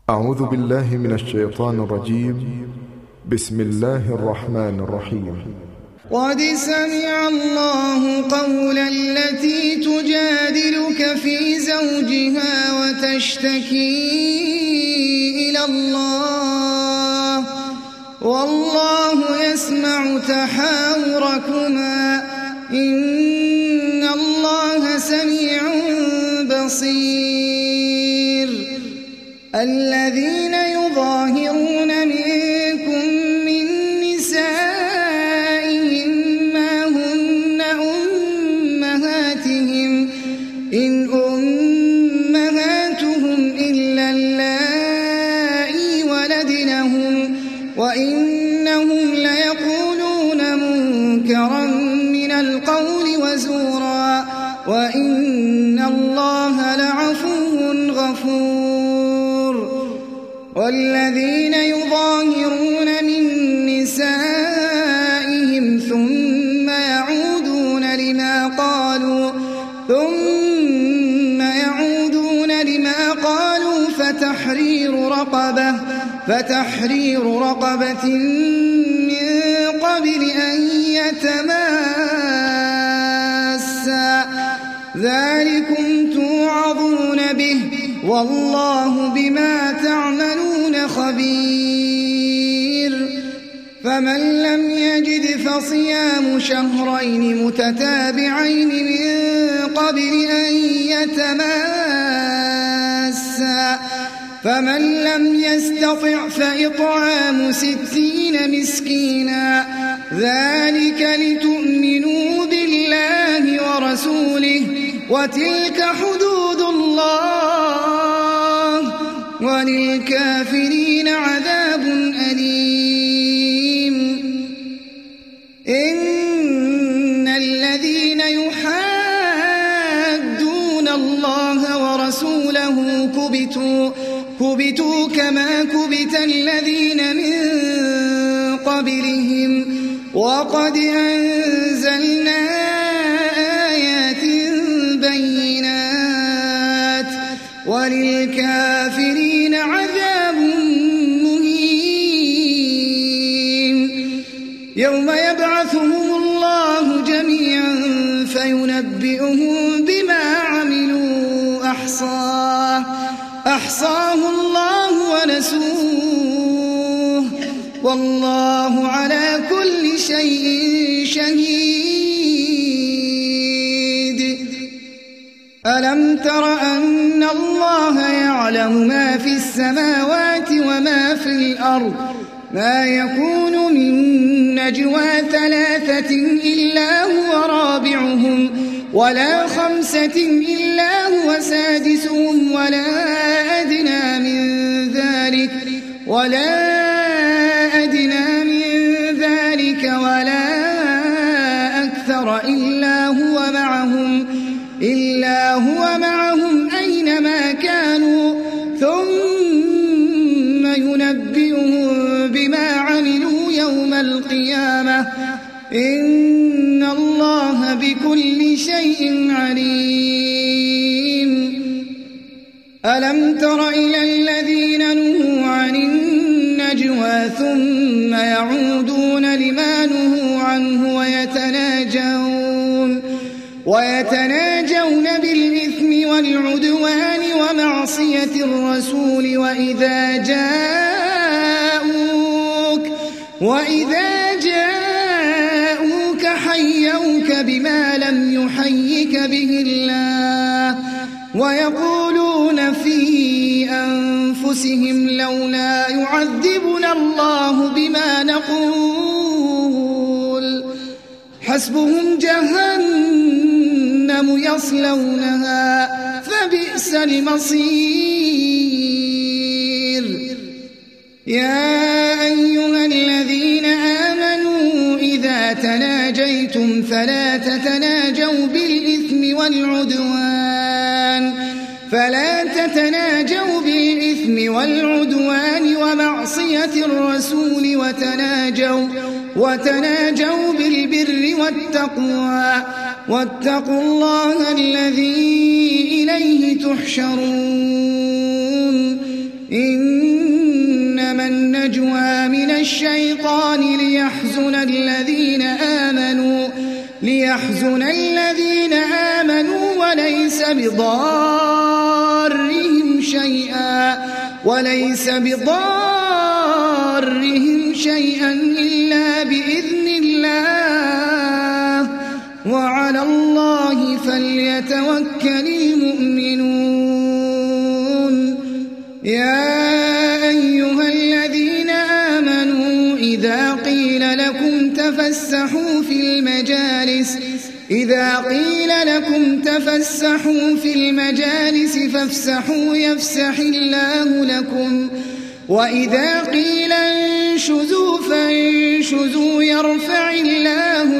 أعوذ بالله من الشيطان الرجيم. بسم الله الرحمن الرحيم. قد سمع الله قول التي تجادلك في زوجها وتشتكي إلى الله والله يسمع تحاوركما إن الله سميع بصير. الذين يظاهرون منكم من نسائهم ما هن أمهاتهم إن أمهاتهم إلا اللائي ولدنهم وإنهم ليقولون منكرا من القول وزورا وإن الله لعفو غفور. والذين يظاهرون من نسائهم ثم يعودون لما قالوا فتحرير رقبة من قبل أن يتماسا ذلكم توعظون به والله بما تعملون خبير. فمن لم يجد فصيام شهرين متتابعين من قبل أن يتماسا فمن لم يستطع فإطعام 60 مسكينا ذلك لتؤمنوا بالله ورسوله وتلك حدود الله وللكافرين عذاب أليم. إن الذين يحادون الله ورسوله كبتوا كما كبت الذين من قبلهم وقد أنزلنا آيات بينات وللكافرين عذاب مهين. يوم يبعثهم الله جميعا فينبئهم بما عملوا أحصاه الله ونسوه والله على كل شيء شهيد. ألم تر أن الله يعلم ما في السماوات وما في الأرض ما يكون من نجوى 3 إلا هو رابعهم ولا 5 إلا هو سادسهم ولا أدنى من ذلك ولا أكثر إلا هو معهم أينما كانوا ثم ينبئهم بما عملوا يوم القيامة إن الله بكل شيء عليم. ألم تر إلى الذين نهوا عن النجوى ثم يعودون لما نهوا عنه ويتناجون بالإثم والعدوان ومعصية الرسول وإذا جاءوك حيوك بما لم يحيك به الله ويقولون في أنفسهم لولا يعذبنا الله بما نقول حسبهم جهنم يصلونها فبئس المصير. يا أيها الذين آمنوا إذا تناجيتم فلا تتناجوا بالإثم والعدوان ومعصية الرسول وتناجوا بالبر والتقوى واتقوا الله الذي إليه تحشرون. إنما النجوى من الشيطان ليحزن الذين آمنوا وليس بضارهم شيئا إلا بإذن الله وعلى الله فليتوكل المؤمنون. يا أيها الذين آمنوا إذا قيل لكم تفسحوا في المجالس فافسحوا يفسح الله لكم، وإذا قيل انشزوا فانشزوا يرفع الله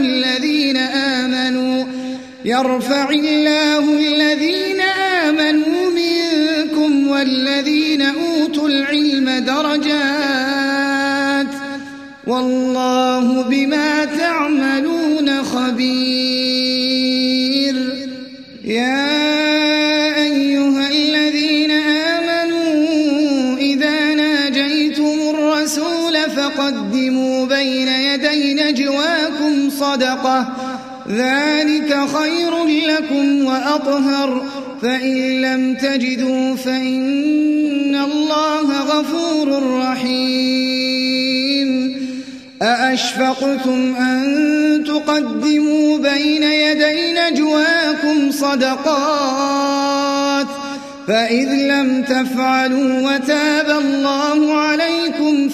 الذين آمنوا منكم والذين أوتوا العلم درجات والله بما تعملون خبير. يا أيها الذين آمنوا إذا ناجيتم الرسول فقدموا بين يدي نجواكم صدقة ذلك خير لكم وأطهر، فإن لم تجدوا فإن الله غفور رحيم. أأشفقتم أن تقدموا بين يدي نجواكم صدقات فإذ لم تفعلوا وتاب الله عليكم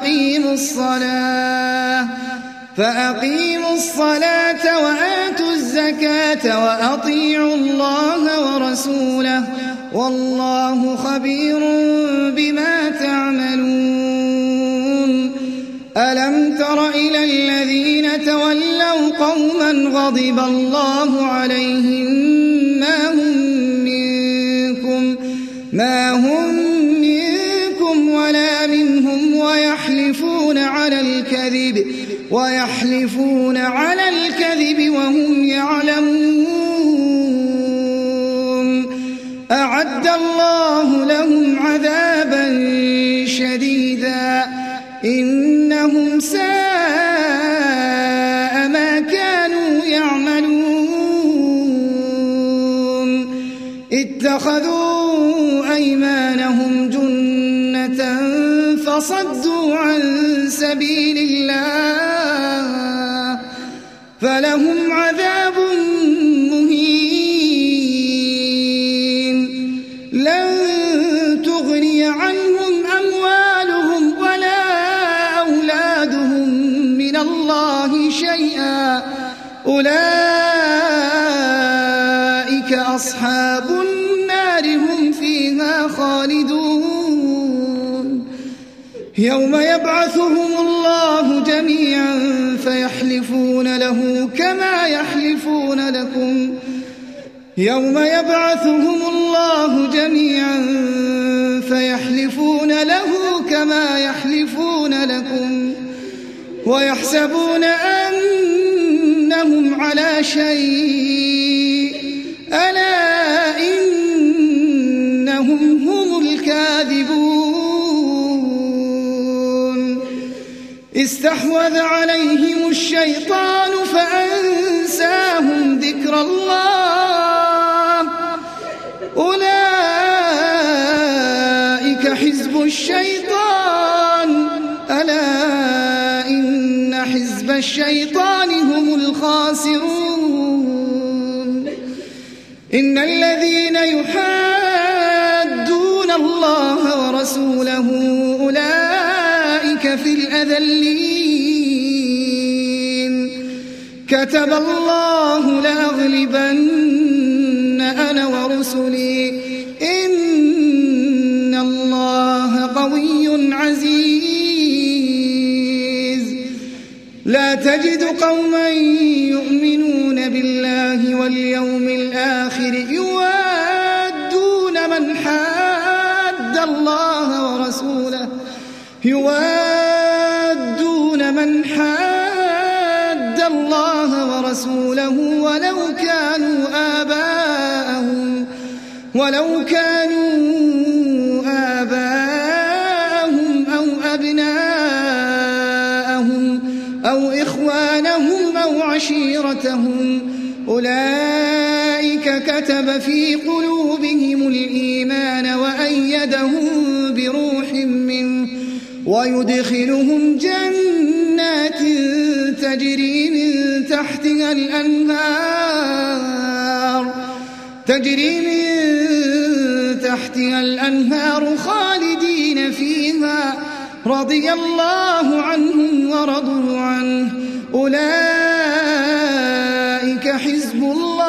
فأقيموا الصلاة وآتوا الزكاة وأطيعوا الله ورسوله والله خبير بما تعملون. ألم تر إلى الذين تولوا قوما غضب الله عليهم ما هم منكم ولا منهم ويحلفون على الكذب وهم يعلمون. أعد الله لهم عذابا شديدا إنهم ساء ما كانوا يعملون. اتخذوا أيمانهم جنة فصدوا عن سبيل الله فلهم عذاب مهين. لن تغني عنهم أموالهم ولا أولادهم من الله شيئا أولئك أصحاب النار هم فيها خالدون. يوم يبعثهم الله جميعا فيحلفون له كما يحلفون لكم ويحسبون أنهم على شيء ألا إنهم هم الكاذبون. استحوذ عليهم الشيطان فأنساهم ذكر الله أولئك حزب الشيطان ألا إن حزب الشيطان هم الخاسرون. إن الذين يحادون الله ورسوله أولئك في الأذلين. كتب الله لأغلبن أنا ورسلي إن الله قوي عزيز. لا تجد قوما يؤمنون بالله واليوم الآخر يوادون من حاد الله ورسوله ولو كانوا آباءهم أبناءهم أو إخوانهم أو عشيرتهم أولئك كتب في قلوبهم الإيمان وأيدهم بروح منه ويدخلهم جنات تجري من تحتها الأنهار خالدين فيها رضي الله عنهم ورضوا عنه أولئك حزب الله